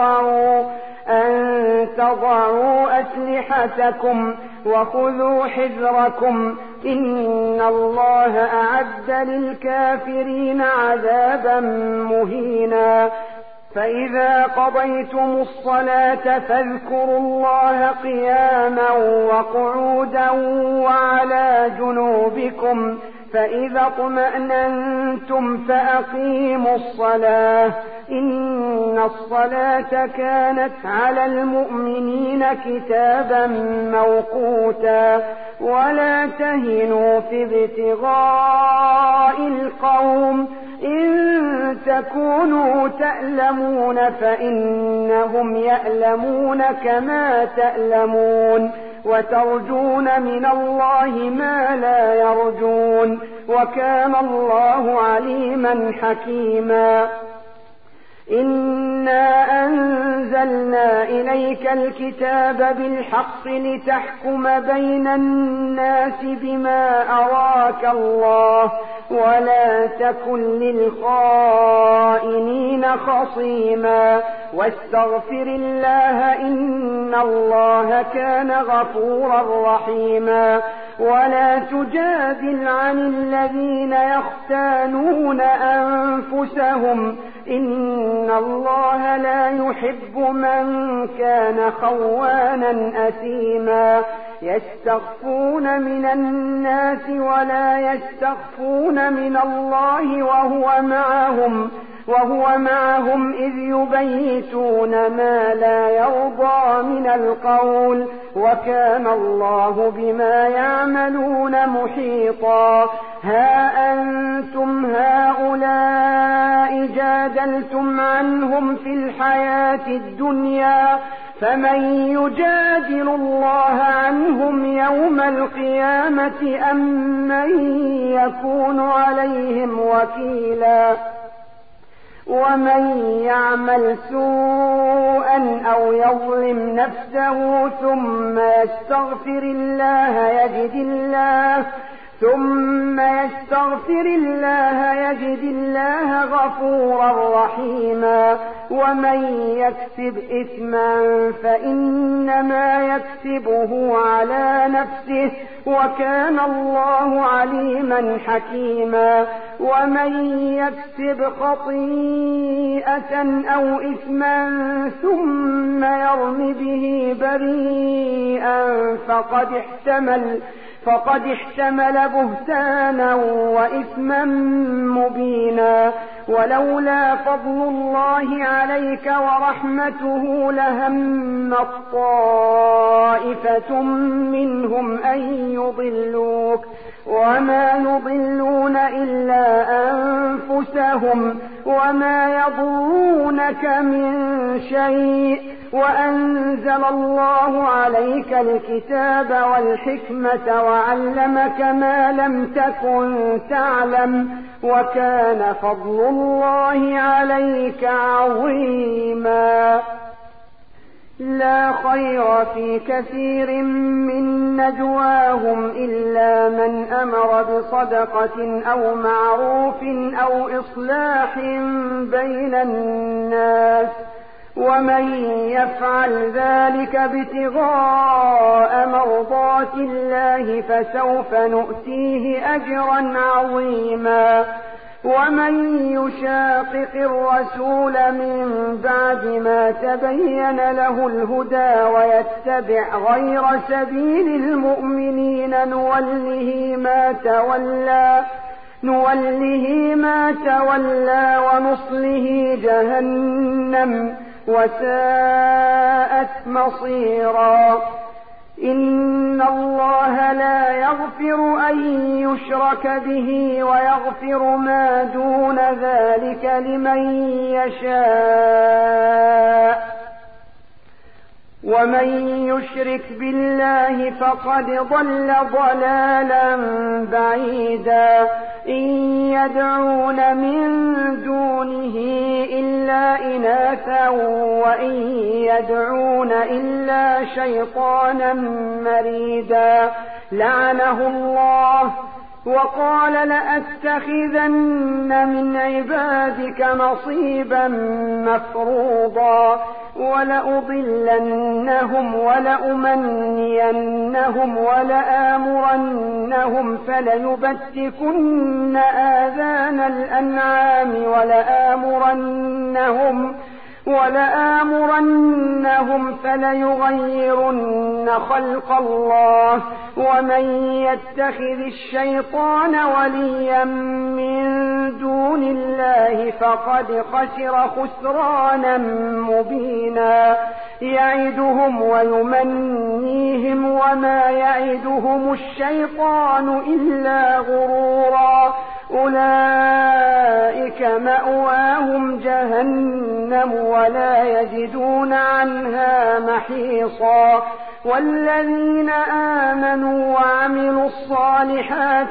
تضعوا أسلحتكم وخذوا حذركم، إن الله أعد للكافرين عذابا مهينا. فإذا قضيتم الصلاة فاذكروا الله قياما وقعودا وعلى جنوبكم، فإذا اطمأننتم فأقيموا الصلاة، إن الصلاة كانت على المؤمنين كتابا موقوتا. ولا تهنوا في ابتغاء القوم، إن تكونوا تألمون فإنهم يألمون كما تألمون، وترجون من الله ما لا يرجون، وكان الله عليما حكيما. إنا أنزلنا إليك الكتاب بالحق لتحكم بين الناس بما أراك الله، ولا تكن للخائنين خصيما، واستغفر الله إن الله كان غفورا رحيما. ولا تجادل عن الذين يختانون أنفسهم، إن الله لا يحب من كان خوانا أثيما. يستخفون من الناس ولا يستخفون من الله وهو معهم إذ يبيتون ما لا يرضى من القول، وكان الله بما يعملون محيطا. ها أنتم هؤلاء جادلتم عنهم في الحياة الدنيا، فمن يجادل الله عنهم يوم القيامة أم من يكون عليهم وكيلا؟ ومن يعمل سوءا أو يظلم نفسه ثم يستغفر الله يجد الله غفورا رحيما. ومن يكسب إثما فإنما يكسبه على نفسه، وكان الله عليما حكيما. ومن يكسب خطيئة أو إثما ثم يرم به بريئا فقد احتمل بهتانا وإثما مبينا. ولولا فضل الله عليك ورحمته لهمت طائفة منهم أن يضلوك، وما يضلون إلا أنفسهم وما يضرونك من شيء. وأنزل الله عليك الكتاب والحكمة وعلمك ما لم تكن تعلم، وكان فضل الله عليك عظيما. لا خير في كثير من نجواهم إلا من أمر بصدقة أو معروف أو إصلاح بين الناس، ومن يفعل ذلك ابتغاء مرضات الله فسوف نؤتيه أجرا عظيما. ومن يشاقق الرسول من بعد ما تبين له الهدى ويتبع غير سبيل المؤمنين نوله ما تولى ونصله جهنم وساءت مصيرا. إن الله لا يغفر أن يشرك به ويغفر ما دون ذلك لمن يشاء، ومن يشرك بالله فقد ضل ضلالا بعيدا. إن يدعون من دونه إلا إناثا وإن يدعون إلا شيطانا مريدا لعنه الله وقال لأتخذن من عبادك نصيبا مفروضا ولأضلنهم ولأمنينهم ولآمرنهم فليبتكن آذان الأنعام ولآمرنهم فليغيرن خلق الله. ومن يتخذ الشيطان وليا من دون الله فقد خسر خسرانا مبينا. يعدهم ويمنيهم وما يعدهم الشيطان إلا غرورا. أولئك مأواهم جهنم ولا يجدون عنها محيصا. والذين آمنوا وعملوا الصالحات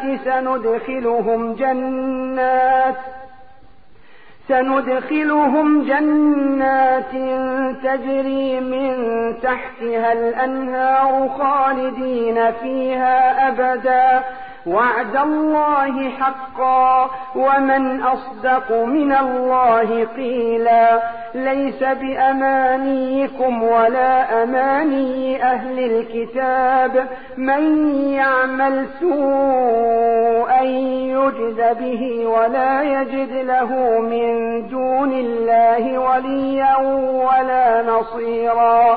سندخلهم جنات تجري من تحتها الأنهار خالدين فيها أبدا وعد الله حقا ومن أصدق من الله قيلا. ليس بأمانيكم ولا أماني أهل الكتاب من يعمل سوءا يجز به ولا يجد له من دون الله وليا ولا نصيرا.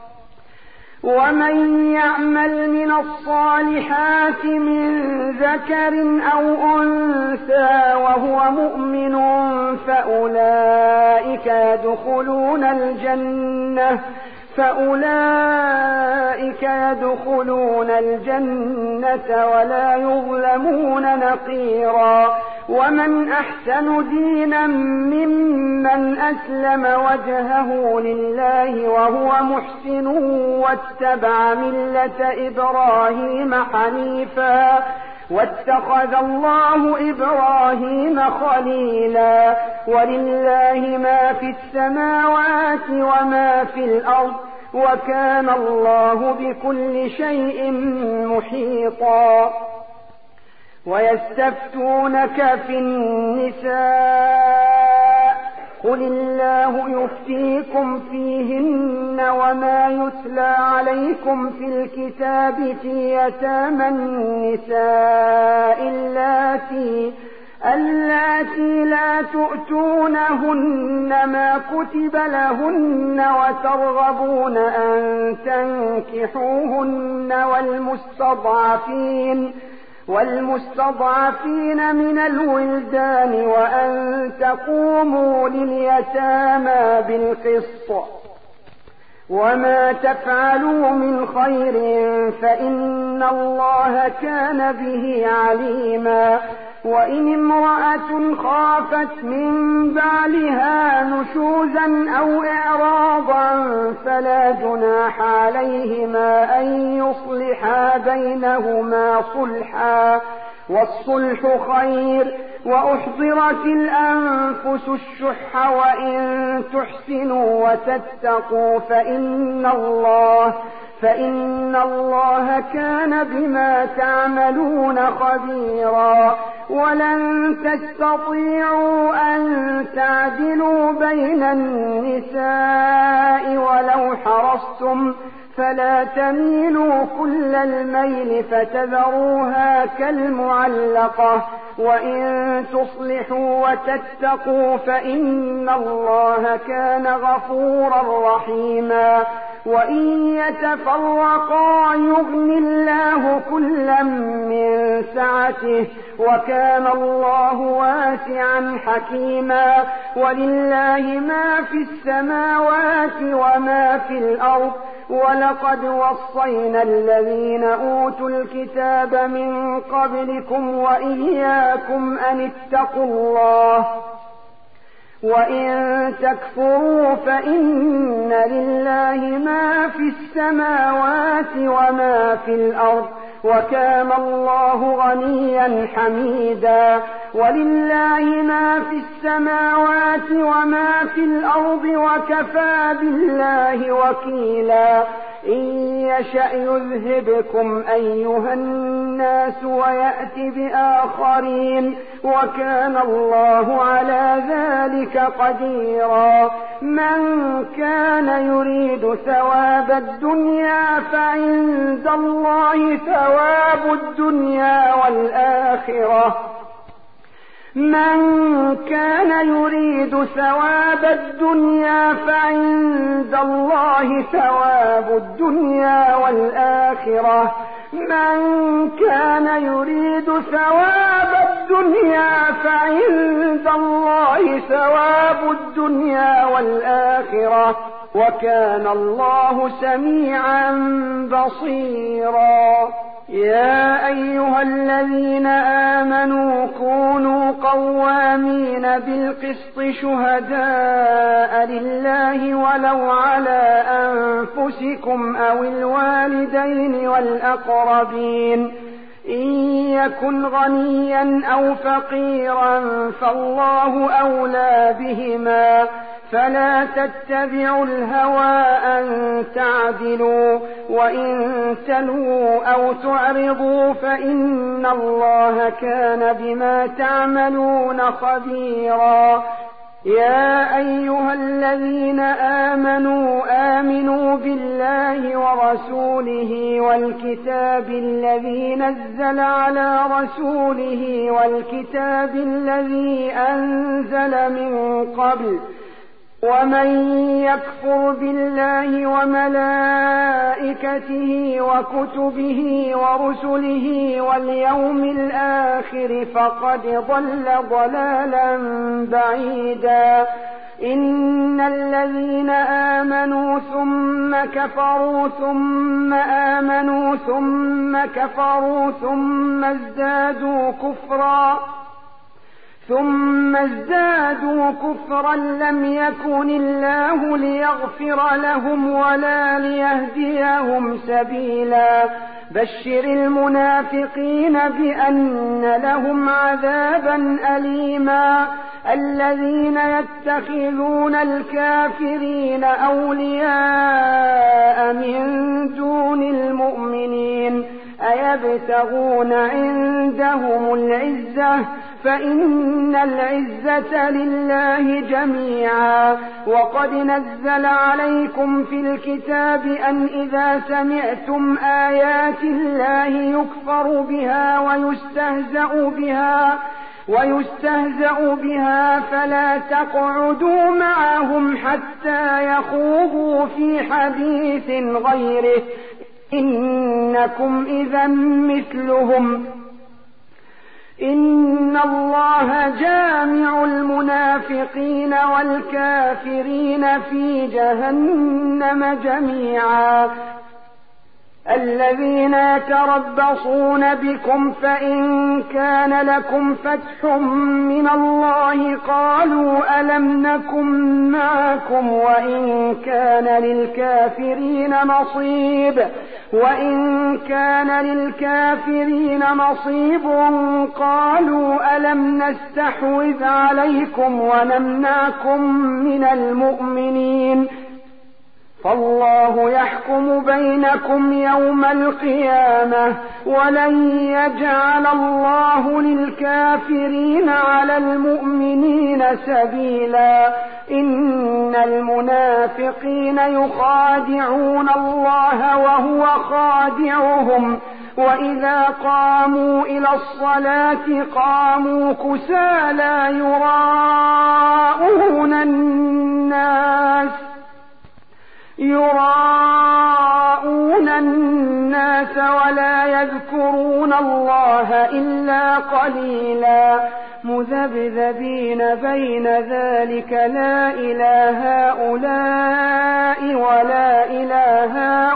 ومن يعمل من الصالحات من ذكر أو أنثى وهو مؤمن فأولئك يدخلون الجنة ولا يظلمون نقيرا. ومن أحسن دينا ممن أسلم وجهه لله وهو محسن واتبع ملة إبراهيم حنيفا واتخذ الله إبراهيم خليلا. ولله ما في السماوات وما في الأرض وكان الله بكل شيء محيطا. ويستفتونك في النساء قل الله يفتيكم فيهن وما يتلى عليكم في الكتاب في يتامى النساء اللاتي لا تؤتونهن ما كتب لهن وترغبون أن تنكحوهن والمستضعفين من الولدان وأن تقوموا لليتامى بالقسط. وما تفعلوا من خير فإن الله كان به عليما. وإن امرأة خافت من بعلها نشوزا أو إعراضا فلا جناح عليهما أن يصلحا بينهما صلحا والصلح خير. وأحضرت الأنفس الشح وإن تحسنوا وتتقوا فإن الله كان بما تعملون خبيرا. ولن تستطيعوا أن تعدلوا بين النساء ولو حرصتم فلا تميلوا كل الميل فتذروها كالمعلقة وإن تصلحوا وتتقوا فإن الله كان غفورا رحيما وإن يتفرقا يغن الله كلا من سعته وكان الله واسعا حكيما ولله ما في السماوات وما في الأرض ولقد وصينا الذين أوتوا الكتاب من قبلكم وإياكم أن اتقوا الله وإن تكفروا فإن لله ما في السماوات وما في الأرض وكان الله غنيا حميدا ولله ما في السماوات وما في الأرض وكفى بالله وكيلا إن يشأ يذهبكم أيها الناس ويأت بآخرين وكان الله على ذلك قديرا من كان يريد ثواب الدنيا فعند الله ثواب الدنيا والآخرة من كان يريد ثواب الدنيا فعند الله ثواب الدنيا والآخرة من كان يريد ثواب الدنيا فعند الله ثواب الدنيا والآخرة وكان الله سميعا بصيرا يا أيها الذين آمنوا كونوا قوامين بالقسط شهداء لله ولو على أنفسكم أو الوالدين والأقربين إن يكن غنيا أو فقيرا فالله أولى بهما فلا تتبعوا الهوى أن تعدلوا وإن تلووا أو تعرضوا فإن الله كان بما تعملون خبيرا يا أيها الذين آمنوا بالله ورسوله والكتاب الذي نزل على رسوله والكتاب الذي أنزل من قبل ومن يكفر بالله وملائكته وكتبه ورسله واليوم الآخر فقد ضل ضلالا بعيدا إن الذين آمنوا ثم كفروا ثم آمنوا ثم كفروا ثم ازدادوا كفرا لم يكن الله ليغفر لهم ولا ليهديهم سبيلا بشر المنافقين بأن لهم عذابا أليما الذين يتخذون الكافرين أولياء من دون المؤمنين أيبتغون عندهم العزة فإن العزة لله جميعا وقد نزل عليكم في الكتاب أن إذا سمعتم آيات الله يكفر بها ويستهزأ بها فلا تقعدوا معهم حتى يخوضوا في حديث غيره إنكم إذا مثلهم إن الله جامع المنافقين والكافرين في جهنم جميعا الذين يتربصون بكم فإن كان لكم فتح من الله قالوا ألم نكن معكم وإن كان للكافرين نصيب قالوا ألم نستحوذ عليكم ونمنعكم من المؤمنين فالله يحكم بينكم يوم القيامة ولن يجعل الله للكافرين على المؤمنين سبيلا إن المنافقين يخادعون الله وهو خادعهم وإذا قاموا إلى الصلاة قاموا كسالى يراءون الناس ولا يذكرون الله إلا قليلا مذبذبين بين ذلك لا إلى هؤلاء ولا إلى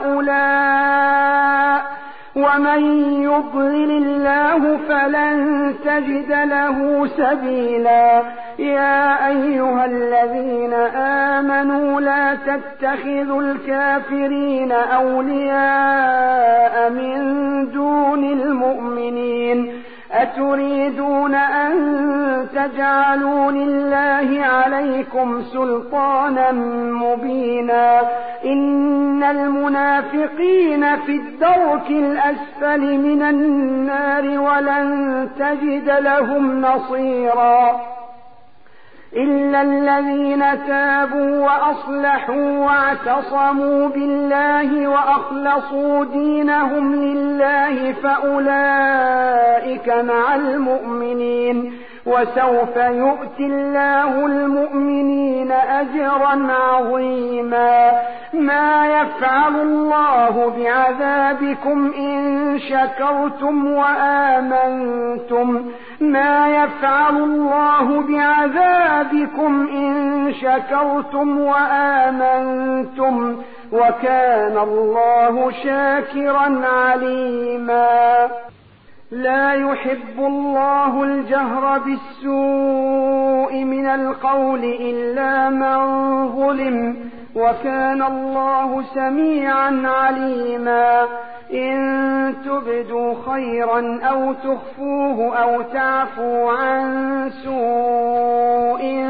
هؤلاء ومن يضلل الله فلن تجد له سبيلا يا أيها الذين آمنوا لا تتخذوا الكافرين أولياء من دون المؤمنين أتريدون أن تجعلوا لله عليكم سلطانا مبينا إن المنافقين في الدرك الأسفل من النار ولن تجد لهم نصيرا إلا الذين تابوا وأصلحوا واعتصموا بالله وأخلصوا دينهم لله فأولئك مع المؤمنين وسوف يؤتي الله المؤمنين أجرا عظيما ما يفعل الله بعذابكم إن شكرتم وآمنتم ما يفعل الله بعذابكم إن شكرتم وآمنتم وكان الله شاكرا عليما لا يحب الله الجهر بالسوء من القول إلا من ظلم وكان الله سميعا عليما إن تبدوا خيرا أو تخفوه أو تعفوا عن سوء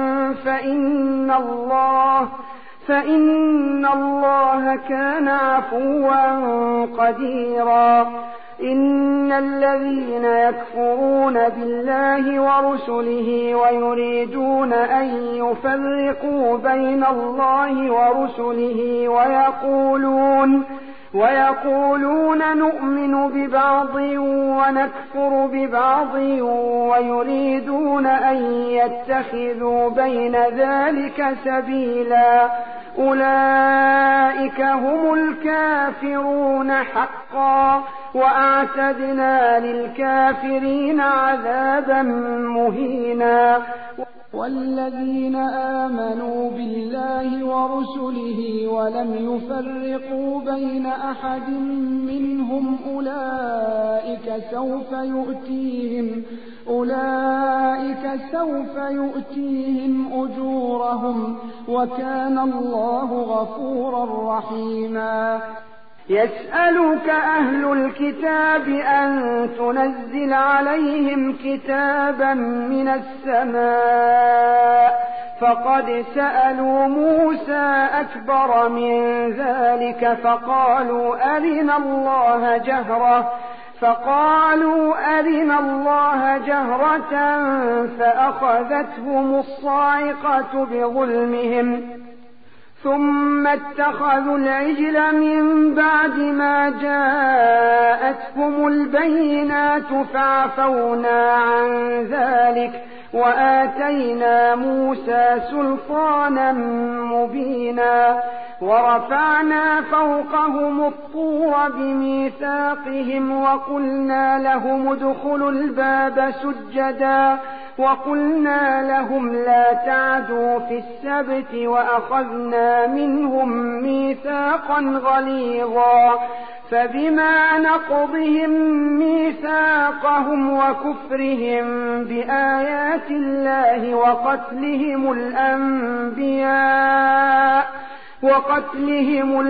فإن الله كان عفوا قديرا إن الذين يكفرون بالله ورسله ويريدون أن يفرقوا بين الله ورسله ويقولون نؤمن ببعض ونكفر ببعض ويريدون أن يتخذوا بين ذلك سبيلا أولئك هم الكافرون حقا وأعتدنا للكافرين عذابا مهينا والذين آمنوا بالله ورسله ولم يفرقوا بين أحد منهم أولئك سوف يؤتيهم أجورهم وكان الله غفورا رحيما يسألك أهل الكتاب أن تنزل عليهم كتابا من السماء فقد سألوا موسى أكبر من ذلك فقالوا أرنا الله جهرة فأخذتهم الصاعقة بظلمهم ثم اتخذوا العجل من بعد ما جاءتهم البينات فعفونا عن ذلك وآتينا موسى سلطانا مبينا ورفعنا فوقهم الطور بميثاقهم وقلنا لهم ادخلوا الباب سجدا وقلنا لهم لا تعدوا في السبت وأخذنا منهم ميثاقا غليظا فبما نقضهم ميثاقهم وكفرهم بآيات الله وقتلهم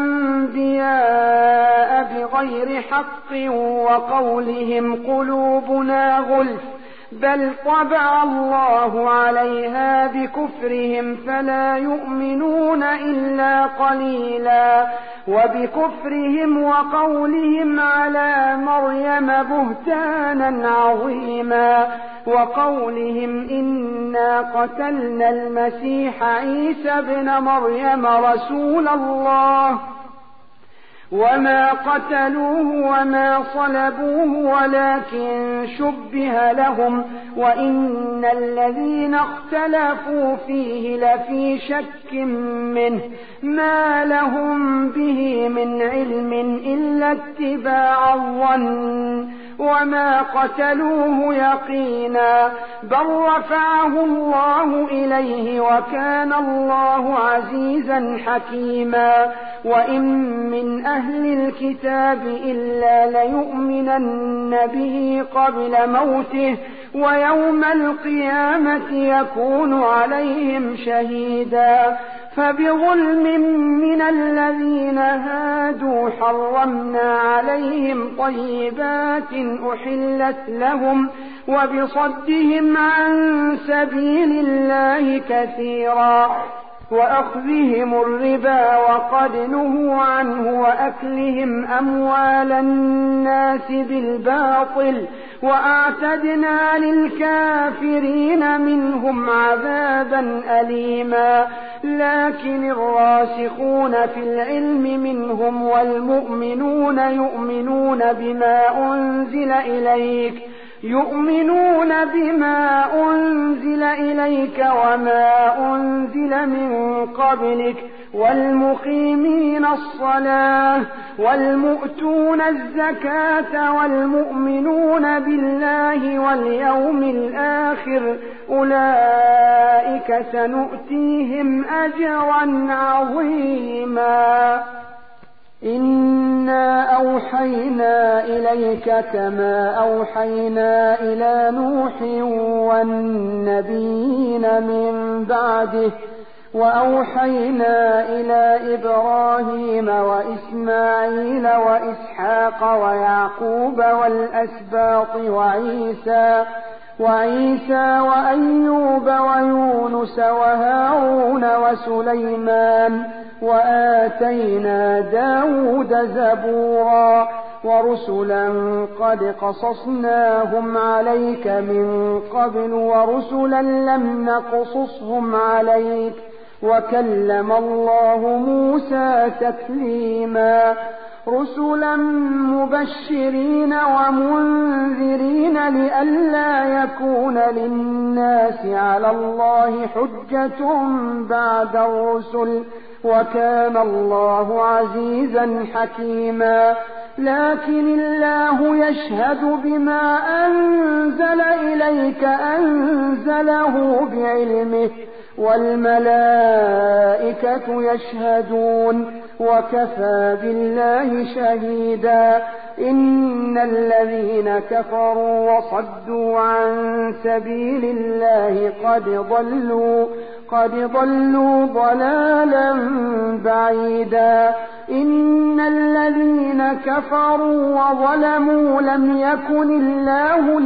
الأنبياء بغير حق وقولهم قلوبنا غلف بل طبع الله عليها بكفرهم فلا يؤمنون إلا قليلا وبكفرهم وقولهم على مريم بهتانا عظيما وقولهم إنا قتلنا المسيح عيسى ابن مريم رسول الله وما قتلوه وما صلبوه ولكن شبه لهم وإن الذين اختلفوا فيه لفي شك منه ما لهم به من علم إلا اتباع الظن وما قتلوه يقينا بل رفعه الله إليه وكان الله عزيزا حكيما وإن من أهل الكتاب إلا ليؤمنن به قبل موته ويوم القيامة يكون عليهم شهيدا فبظلم من الذين هادوا حرمنا عليهم طيبات أحلت لهم وبصدهم عن سبيل الله كثيرا وأخذهم الربا وقد نهوا عنه وأكلهم أموال الناس بالباطل وأعتدنا للكافرين منهم عذابا أليما لكن الراسخون في العلم منهم والمؤمنون يؤمنون بما أنزل إليك وما أنزل من قبلك والمقيمين الصلاة والمؤتون الزكاة والمؤمنون بالله واليوم الآخر أولئك سنؤتيهم أجرا عظيما إنا أوحينا إليك كما أوحينا إلى نوح والنبيين من بعده وأوحينا إلى إبراهيم وإسماعيل وإسحاق ويعقوب والأسباط وعيسى وأيوب ويونس وهارون وسليمان وآتينا داود زبورا ورسلا قد قصصناهم عليك من قبل ورسلا لم نقصصهم عليك وكلم الله موسى تكليما رسلا مبشرين ومنذرين لئلا يكون للناس على الله حجة بعد الرسل وكان الله عزيزا حكيما لكن الله يشهد بما أنزل إليك أنزله بعلمه والملائكة يشهدون وكفى بالله شهيدا إن الذين كفروا وصدوا عن سبيل الله قد ضلوا ضلالا بعيدا إن الذين كفروا وظلموا لم يكن الله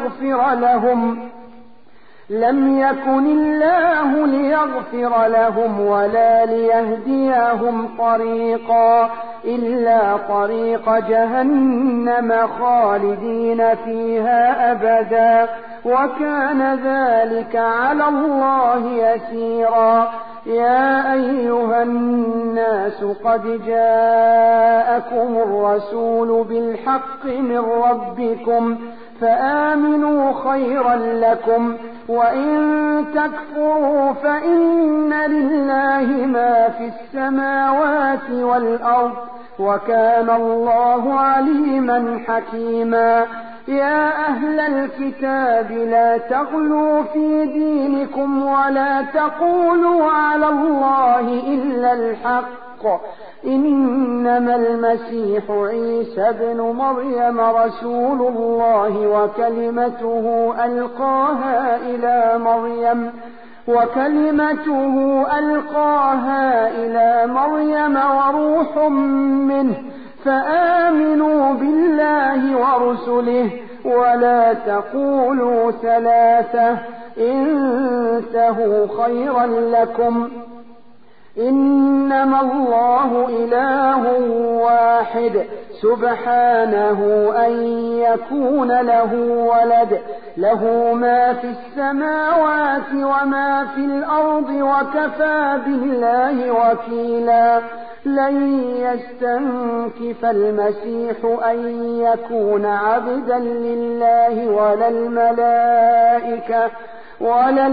ليغفر لهم ولا ليهديهم طريقا إلا طريق جهنم خالدين فيها أبدا وكان ذلك على الله يسيرا يا أيها الناس قد جاءكم الرسول بالحق من ربكم فآمنوا خيرا لكم وإن تكفروا فإن لله ما في السماوات والأرض وكان الله عليما حكيما يا أهل الكتاب لا تغلوا في دينكم ولا تقولوا على الله إلا الحق إنما المسيح عيسى ابن مريم رسول الله وكلمته ألقاها إلى مريم وروح منه فآمنوا بالله ورسله ولا تقولوا ثلاثة انتهوا خيرا لكم إنما الله إله واحد سبحانه أن يكون له ولد له ما في السماوات وما في الأرض وكفى بالله وكيلا لن يستنكف المسيح أن يكون عبدا لله ولا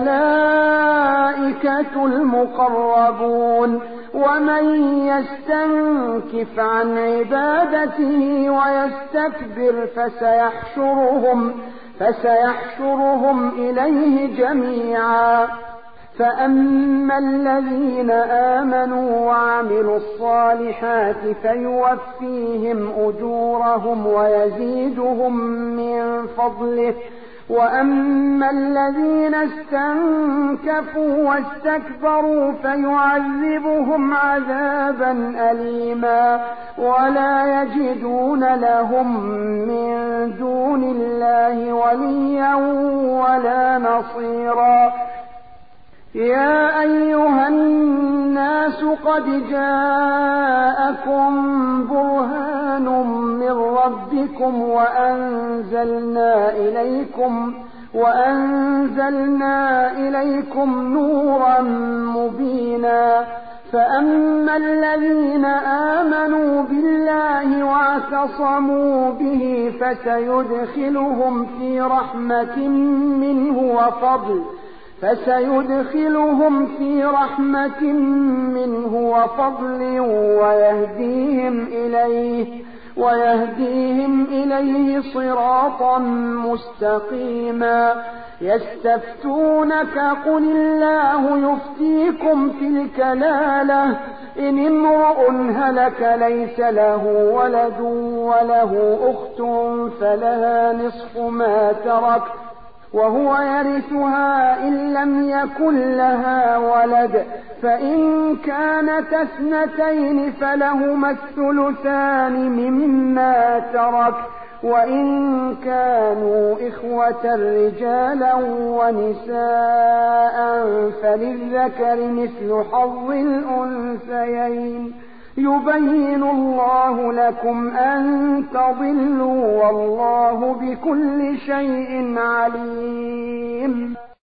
الملائكة المقربون. ومن يستنكف عن عبادته ويستكبر فسيحشرهم إليه جميعا. فأما الذين آمنوا وعملوا الصالحات فيوفيهم أجورهم ويزيدهم من فضله. وأما الذين استنكفوا واستكبروا فيعذبهم عذابا أليما ولا يجدون لهم من دون الله وليا ولا نصيرا. يا أيها الناس قد جاءكم برهان من ربكم وأنزلنا إليكم نورا مبينا. فأما الذين آمنوا بالله واعتصموا به فسيدخلهم في رحمة منه وفضل ويهديهم إليه صراطا مستقيما. يستفتونك قل الله يفتيكم في الكلالة إن امرؤ هلك ليس له ولد وله أخت فلها نصف ما ترك وهو يرثها إن لم يكن لها ولد. فإن كانت اثنتين فلهما الثلثان مما ترك وإن كانوا إخوة رجالا ونساء فللذكر مثل حظ الأنثيين. يبين الله لكم أن تضلوا والله بكل شيء عليم.